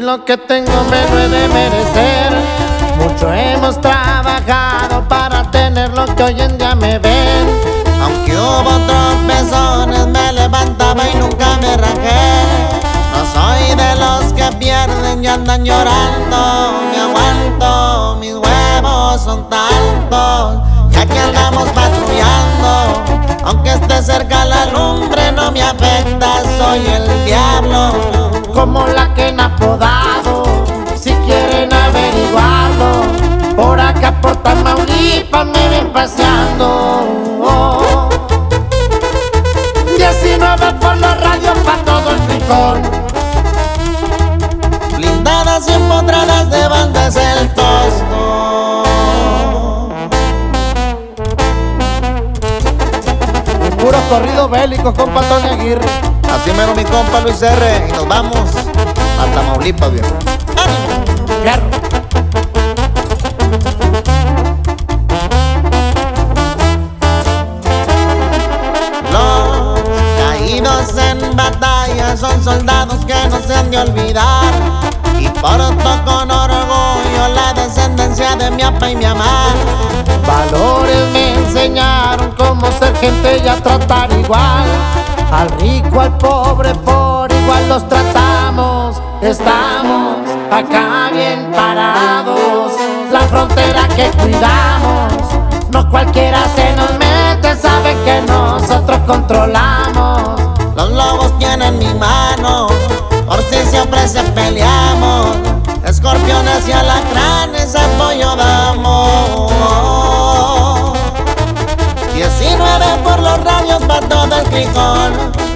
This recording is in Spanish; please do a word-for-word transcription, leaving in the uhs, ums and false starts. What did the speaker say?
lo que tengo me lo he de merecer. Mucho hemos trabajado para tener lo que hoy en día me ven. Aunque hubo tropezones, me levantaba y nunca me rajé. No soy de los que pierden y andan llorando. Me aguanto, mis huevos son tantos, ya que andamos patrullando. Aunque esté cerca la lumbre no me afecta, soy el diablo. Como la que han apodado, si quieren averiguarlo, por acá por Tamaulipas me ven paseando. Oh. diecinueve por la radio pa' todo el frijol. Blindadas y empotradas de bandas el tosto. Y puros corridos bélicos, compa Tony Aguirre. Así mero mi compa Luis R. Y nos vamos a Tamaulipas, viejo. ¡Ánimo! Fierro. Los caídos en batalla son soldados que no se han de olvidar. Y porto con orgullo la descendencia de mi apa y mi mamá. Valores me enseñaron cómo ser gente y a tratar igual. Al rico, al pobre, por igual los tratamos. Estamos acá bien parados, la frontera que cuidamos. No cualquiera se nos mete, sabe que nosotros controlamos. Los lobos tienen mi mano, por si se ofrece peleamos. Escorpiones y alacranes apoyo damos. diecinueve por los radios pa' todo el frijol.